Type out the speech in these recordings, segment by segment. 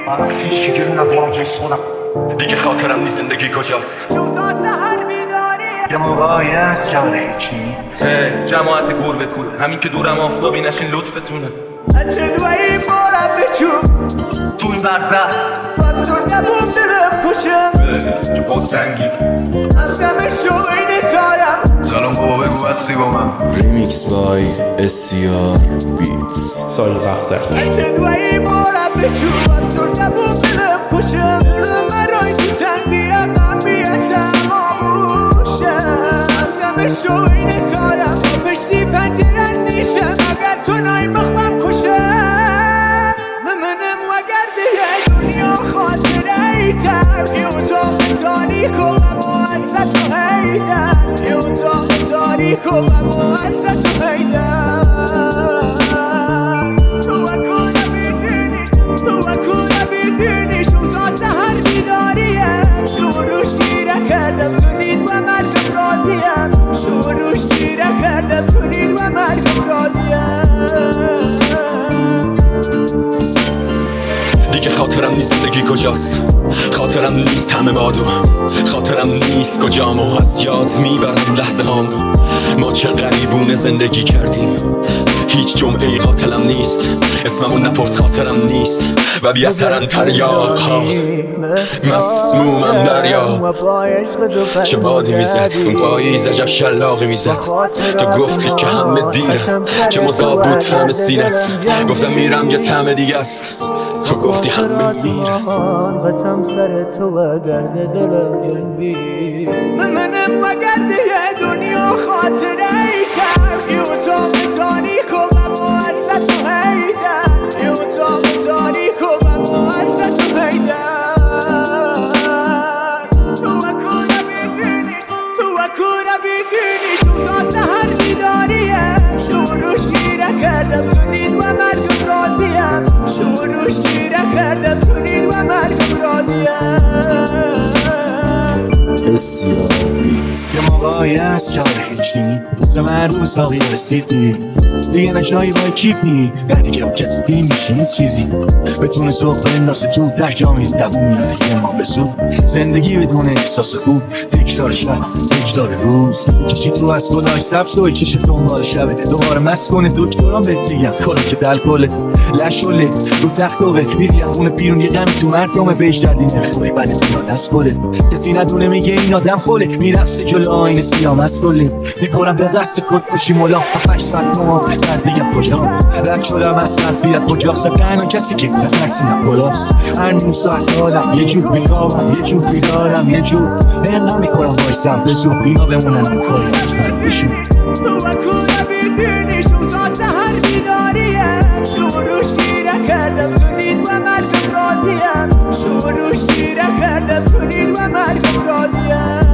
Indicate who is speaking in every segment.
Speaker 1: من از هیچ کی گریه ندارم جز خودم.
Speaker 2: دیگه خاطرم نیست زندگی کجاست.
Speaker 1: یه موقعی هست که هیچی
Speaker 3: جماعت گربه کوله، همین که دورم آفتابی نشین لطفتونه.
Speaker 4: از شدوایی بارم بچون
Speaker 1: تو این برزخ
Speaker 4: باید سردم دلم کشم
Speaker 3: خود سنگی
Speaker 4: از دم شوینه تایم.
Speaker 3: سلام بابا بگو هستی با من.
Speaker 5: ریمیکس بای SCR بیتس.
Speaker 6: سال رفته
Speaker 4: از شدوایی بارم بچون باید سردم دلم کشم. دلم برای تو تنگ بیاد من بیاسم آبوشم. از دم شوینه تایم با پشتی پنجرن نیشم. اگر تو نای مخمم کشم ممنم وگرده دنیا خاطره ایتر. یه اتاق تاریک و مؤسس و حیدر. یه اتاق تاریک و مؤسس و حیدر. تو وکونه بیدینیش و تا سهر بیداریم. شروش گیره کردم تو نید و مرگم راضیم. شروش گیره کردم تو نید و مرگم راضیم.
Speaker 2: دیگه خاطرم نیست زندگی کجاست. خاطرم نیست همه بادو. خاطرم نیست کجام و از یاد میبرم لحظه هامو. ما چه غریبونه زندگی کردیم. هیچ جمعه قاتلم نیست. اسممون نپرس خاطرم نیست. و بی اثرن تریاق ها مسمومم دریا. چه بادی میزد اون پاییز عجب شلاقی میزد. تو گفتی که همه دیرم چه مذاب بود طعم سینت. گفتم میرم یه طعم دیگه است. تو گفتی همه میرم.
Speaker 4: قسم سر تو و گرد دلم جنبی. منم و گرده دنیا خاطره ایتر. یه اتاق تاریک و مؤسس و حیدر. یه اتاق تاریک و مؤسس و حیدر. تو وکونه بیدینیش و تا سهر بیداریم. شروش گیره کردم تو نید و مرگم راضیم. شروش گیره کردم تو نید و مرگم راضیم.
Speaker 5: SCR بیتس.
Speaker 1: یه موقعی هست که هیچی مثل مردم ساقی رسیدی. دیگه نجایی باید کیپ نی. نه دیگه با کسی دیم میشی نیست چیزی. بتونه صبح بندازه تو ده جامی دوون میاره که ما بسود. زندگی بدون احساس خوب تکرار شب تکرار روز. کشی تو از گلاش سبز و کشه دنبال شبه. دوباره مست کنه دکتران بهت دیگم کارم که دلکله لشوله رو تخت و بیری از خونه بیرون. یه دمی تو مردمه بهش دردی نمیخوری بعد میاد از کله. کسی ندونه میگه این آدم خوله. میرقصه جلو آینه سیام از کله. میکنم به دست خودکشی ملا 7-8 ساعت ما بعد دیگم کجام رد شدم از صرفیت کجاست. تنها کسی که نفسی نخلاست. هر نیم ساعت حالم یه جور میخوابم یه جور بیدارم یه جور نم میکنم بایستم به زور اینا بمونن میکنم بشون.
Speaker 4: تو وکونه بیدینیش و تا سهر بیداریم. شروش گیره کردم تو نید و مرگم راضیم. شروش گیره کردم تو نید و مرگم راضیم.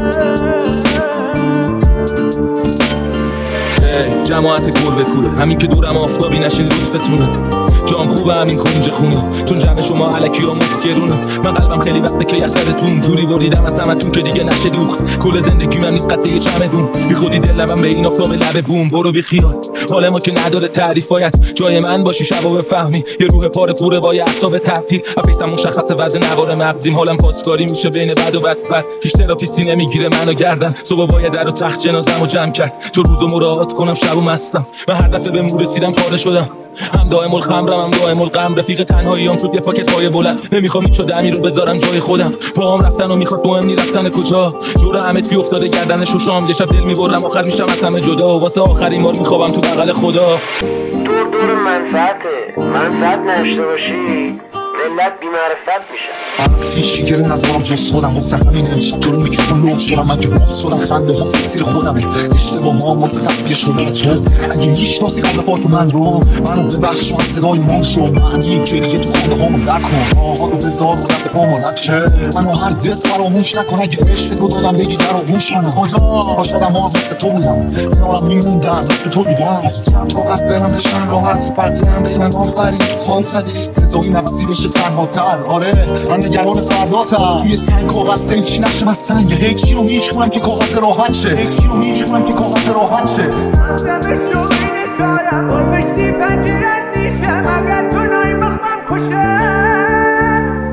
Speaker 3: جماعت گربه کوله، همین که دورم آفتابی نشین لطفتونه. جام خوبه همین کنج خونه چون جمع شما علکی ها مفکرونه. من قلبم خیلی وقته که یخدتون جوری بریدم از همتون که دیگه نشه دوخت. کل زندگی من نیست قطعه چمدون. بی خودی دل لبم به این آفتاب لب بوم. برو بی خیال حال ما که نداره تعریف. باید جای من باشی شبا بفهمی. یه روح پاره پوره با یه اعصاب تعطیل. افیسم مشخصه وزن نوار مغزیم. حالم پاسکاری میشه بین بد و بدتر. هیچ تراپیستی نمیگیره منو گردن. صبح باید در و تخت جنازه‌مو جمع کرد. چون روزو مراعات کنم شبو مستم. و هر دفعه به مو رسیدم پاره شدم. هم دائم الخمرم هم دائم الغم. رفیق تنهاییام شد یه پاکت های بلند. نمیخوام هیچ دمی رو بذارم جای خودم. پاهم رفتن و میخواد مهم نی رفتن کجا. جور همه فی افتاده گردنش و شام. یه شب دل میبرم آخر میشم از همه جدا. واسه آخرین بار میخوابم تو بغل خدا.
Speaker 7: دور منفعت نشته باشی ملت بی‌معرفت میشن.
Speaker 1: من از هیچ کی گریه ندارم جز خودم. واسه همین نمیشه جلو میکروفون لغ شدم. من که بغض شدم خنده ها مسیر خودمه. اشتباه ها واسه تصفیه شده تو. اگه میشناسی قلب پاک من رو منو ببخش و صدای من شو. معنی گریه تو خنده هامو نکن. راها رو بذار و رب پامو نچه. منو هر دست فراموش نکن. اگه عشق تو دادم بگی در آغوش منم. خدا شدم ها مثل تو بودم. کنارم میموندم مثل تو بیدم. چند طاقت برم بشن راحت بقیهم بگن آفرین خواهی زدی. بذاری نفسی بشه تنها تر. آره من نگران فرداتم. توی سنگ کاغذ قیچی نشم از سنگ. قیچی رو میشکنم که کاغذ راحت شه. قیچی رو میشکنم که کاغذ راحت شه.
Speaker 4: دم شوینه تایم با پشتی پنجرن نیشم. اگر تو نای مخمم کشم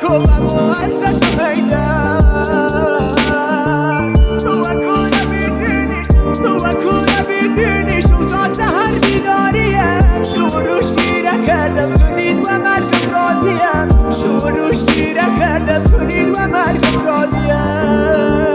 Speaker 4: غم و حسرت و حیدر تو نبیدینی شو تا سهر بیداریم شروش گیره کردم تو نید و مرگم راضیم شروش گیره کردم تو نید و مرگم راضیم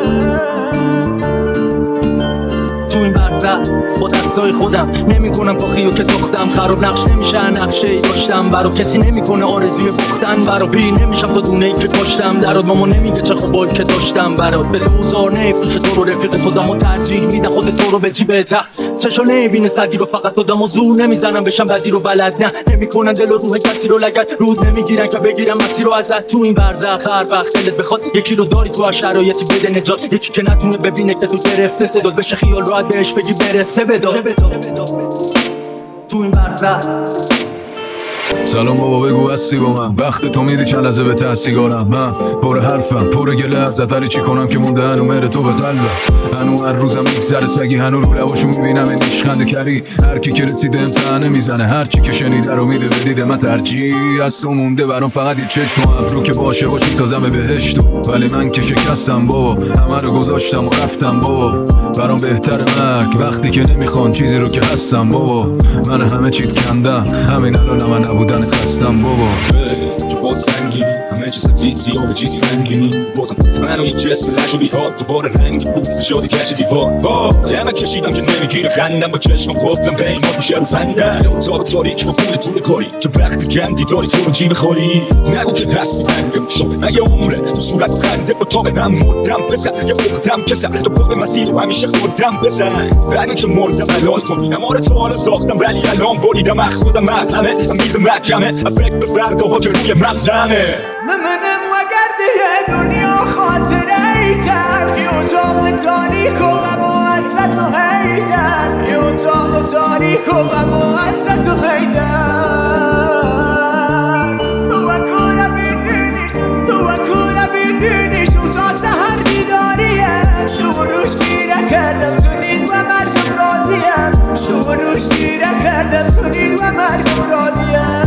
Speaker 3: تو این برزخ با دستای خودم نمی کنم پاخیو که تختم خراب نقش نمیشه نقشه ای داشتم برا کسی نمی کنه آرزوی بختن برا پیر نمیشم تا دونه ای که کاشتم درات ماما نمیگه چه خوبایی که داشتم برات به دوزار نفروشه تو رو رفیق تو دمو ترجیح میده خود تو رو به جیبت چشا نبینه صدی رو فقط تو دمو زور نمیزنم بشم بدی رو بلد نه نمیکنن دل و روح کسی رو لگد رود نمیگیرن که بگیرم مسیر رو ازت تو این برزخ هر وقت دلت بخواد یکی رو داری تو هر شرایطی بده نجات یکی که نتونه ببینه که تو گرفته صدات بشه خیال راحت بهش بگی برسه بدار تو این برزخ
Speaker 6: سلام بابا بگو هستی با من وقت تو میدی چند لحظه به تحصیگارم من پر حرفم پر گله ازت ولی چی کنم که مونده هنو مهر تو به قلبم هنو هر روزم یک ذره سگی هنو رو لباشو میبینم این نیشخنده کری هر کی که رسیده امتحانه میزنه هر چی که شنیده رو میده به دیده من ترجیح از تو مونده برام فقط یه چشم و ابرو که باشه باشی سازم به بهشتو ولی من که شکستم بابا همه رو گذاشتم و رفتم بابا برام بهتر مرگ وقتی که نمیخوان چیزی رو که هستم بابا من همه چیز کندم همین الان من نبودن خستم بابا
Speaker 3: باز سنگینی همه چیز سفیدی یا به چیزی رنگینی بازم من و این جسم لش و بیهاد دوباره رنگی پوست شدی کش دیوار یه من کشیدم که نمیگیره خندم با چشمم گفتم قیمت میشه رو فنده اتاق تاریک با پول طول کاری چه وقتی گندی داری تو رو جیب خوری نگو که هستی بنده شده من یه عمره تو صورت خنده اتاق هم مردم بزن یه اختم کسم تو باقی مسیر رو همیشه خوردم بزن بعد که مردم حلال کنی نمار تو حالا ساختم ولی الان بریدم از خودم همه میز محکمه فکر به فرداها که روی مغزمه
Speaker 4: منم وگرده دنیا خاطره ای تلخ یه اتاق تاریک و غم و حسرت و حیدر یه اتاق تاریک و غم و حسرت و حیدر تو نبیدینی شو تا سهر بیداریم شروش گیره کردم تو نید و مرگم راضیم شروش گیره کردم تو نید و مرگم راضیم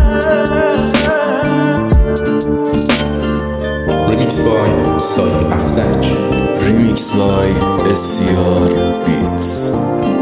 Speaker 5: Remix by سایه افتک
Speaker 6: Remix by SCR Beats